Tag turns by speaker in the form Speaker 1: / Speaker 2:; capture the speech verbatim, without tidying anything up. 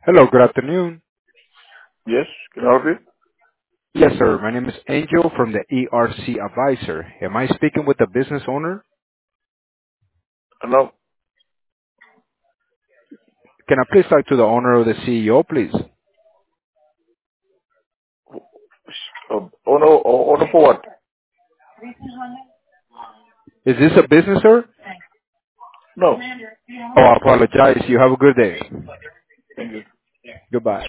Speaker 1: Hello, good afternoon.
Speaker 2: Yes, can I help you?
Speaker 1: Yes, sir. My name is Angel from the E R C Advisor. Am I speaking with the business owner?
Speaker 2: No.
Speaker 1: Can I please talk to the owner or the C E O, please?
Speaker 2: Uh, oh no, oh, oh no, for what?
Speaker 1: Is this a business, sir?
Speaker 2: No.
Speaker 1: Oh, I apologize. You have a good day.
Speaker 2: Thank you.
Speaker 1: Goodbye.